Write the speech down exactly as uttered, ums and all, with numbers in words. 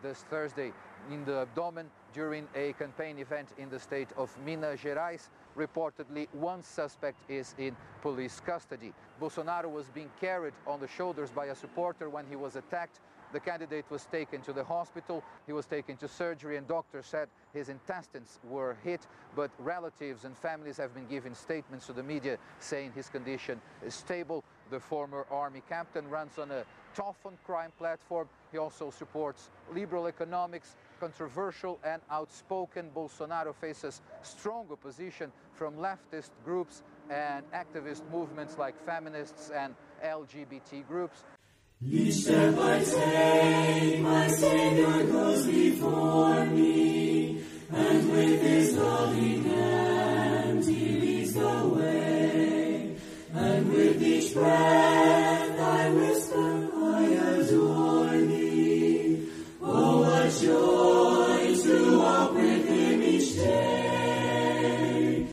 this Thursday in the abdomen during a campaign event in the state of Minas Gerais. Reportedly, one suspect is in police custody. Bolsonaro was being carried on the shoulders by a supporter when he was attacked. The candidate was taken to the hospital. He was taken to surgery, and doctors said his intestines were hit. But relatives and families have been giving statements to the media saying his condition is stable. The former army captain runs on a tough on crime platform. He also supports liberal economics. Controversial and outspoken, Bolsonaro faces strong opposition from leftist groups and activist movements like feminists and L G B T groups. Each step I take, my Savior goes before me, and with his loving hand he leads the way. And with each breath I whisper, I adore thee. Oh, what joy!